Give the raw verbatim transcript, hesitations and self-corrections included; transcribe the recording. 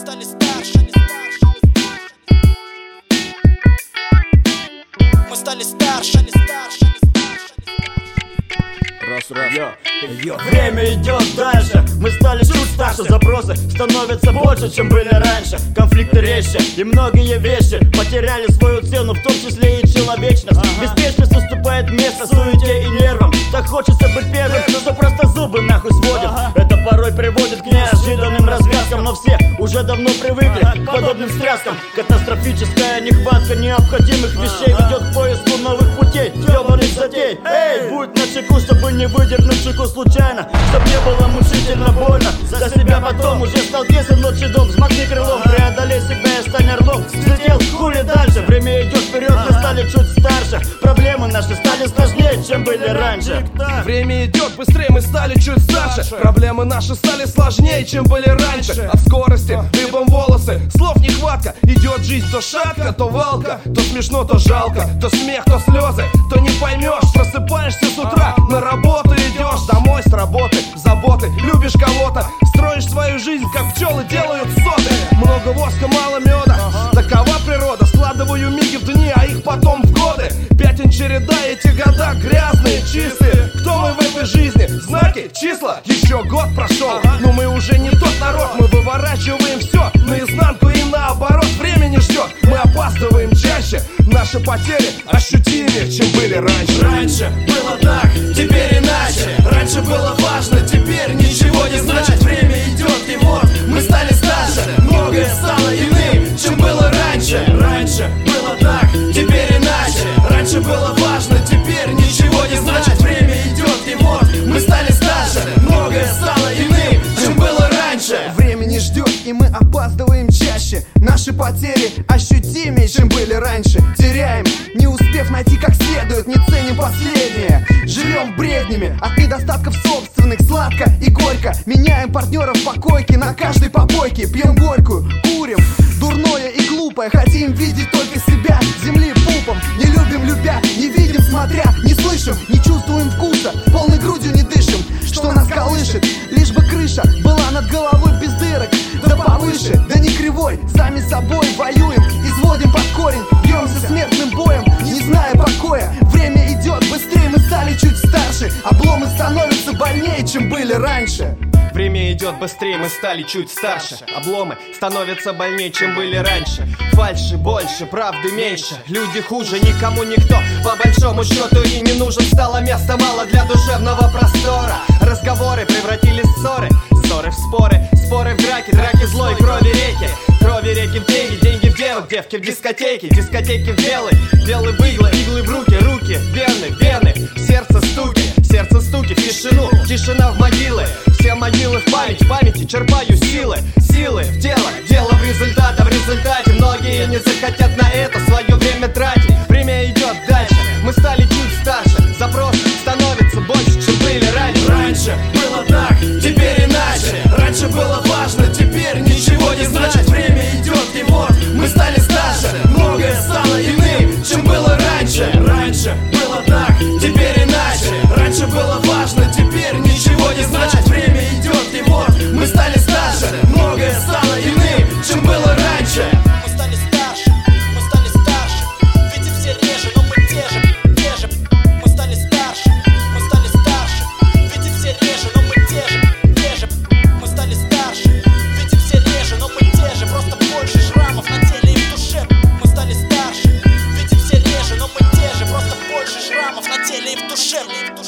стали старше. Мы стали старше. Раз, раз. Йо, йо. Время идет дальше, мы стали чуть старше. Запросы становятся больше, чем были раньше. Конфликты резче, и многие вещи потеряли свою цену, в том числе и человечность. ага. Беспечность уступает место суете и нервам. Так хочется быть первым, что просто зубы нахуй сводит. ага. Это порой приводит к неожиданным развязкам, но все уже давно привыкли ага. к подобным встряскам. Катастрофическая нехватка необходимых вещей ведет к поиску новых путей, ёбаных затей. Эй, будь начеку, чтобы не выдернуть чеку случайно, чтоб не было мучительно больно. За себя потом уже стал тесен отчий дом. Взмахни крылом, преодолей себя и стань орлом. Взлетел, хули дальше, время идет вперед, мы стали чуть старше. Проблемы наши стали сложнее, чем были раньше. Время идет быстрее, мы стали чуть старше. Проблемы наши стали сложнее, чем были раньше. От скорости дыбом волосы, слов нехватка. Идет жизнь то шатко, то валка, то смешно, то жалко, то смех, то слезы, то не поймешь. Просыпаешься с утра, на работу идешь, домой с работы, заботы, любишь кого-то, строишь свою жизнь, как пчелы делают соты. Много воска, мало меда, такова природа. Складываю миги в дни, а их потом в годы. Пятен череда, эти года грязные, чистые. Кто мы в этой жизни? Знаки, числа, еще год прошел, но мы уже не тот народ. Мы выворачиваем все наизнанку и наоборот. Время не ждет, мы опаздываем чаще. Наши потери ощутимее, чем были раньше. Раньше было так, теперь иначе. Раньше было важно, теперь ничего не значит. Время идет, и вот мы стали старше. Многое стало иным, чем было раньше. Раньше было так, теперь иначе. Раньше было важно, теперь ничего не значит. Время идет, и вот мы стали старше. Многое стало иным, чем было раньше. Время не ждет, и мы опаздываем чаще. Наши потери ощутимее, чем были раньше. Теряем, не успев найти как следует, не ценим последнее. Живем бреднями от недостатков собственных, сладко и горько. Меняем партнеров по койке на каждой попойке. Пьем горькую, курим, дурное и глупое. Хотим видеть только себя, земли пупом. Не любим любя, не видим смотря, не слышим, не чувствуем вкуса, полной грудью не дышим. Что нас колышет, лишь бы крыша была над головой без дырок. Да повыше, да не кривой, сами с собой воюем, изводим под корень, бьемся смертным боем, не зная покоя. Время идет быстрее, мы стали чуть старше. Обломы становятся больнее, чем были раньше. Время идет быстрее, мы стали чуть старше. Обломы становятся больнее, чем были раньше. Фальши больше, правды меньше. Люди хуже, никому никто по большому счету и не нужен. Стало места мало для душевного простора. Разговоры превратились в ссоры, ссоры в споры, споры в драки, драки злой, крови реки. Крови реки в деньги, деньги в девок, девки в дискотеки, дискотеки в белы, белы в иглы, иглы в руки, руки в вены, вены, в сердце стуки, сердце стуки, в тишину, тишина в могилы. Все могилы в память, в памяти черпаю силы, силы в дело, дело в результате, в результате многие не захотят на это свое время тратить. Время идет дальше, мы стали чуть старше, запросы становятся больше, чем были раньше. Раньше было так, теперь иначе. Раньше было важно, теперь ничего не значит. Время идет, и вот мы стали старше. Многое стало иным, чем было раньше. Раньше было так, теперь иначе. Раньше было важно, теперь ничего не значит. Время идет, и вот мы стали старше. Многое стало иным, чем было раньше. Мы стали старше, мы стали старше. Видим все реже, но мы те же, те же. Мы стали старше, мы стали старше. Видим все реже, но мы те же, те же. Мы стали старше, видим все реже, но мы те же. Просто больше шрамов на теле и в душе. Мы стали старше, видим все реже, но мы те же. Просто больше шрамов на теле и в душе.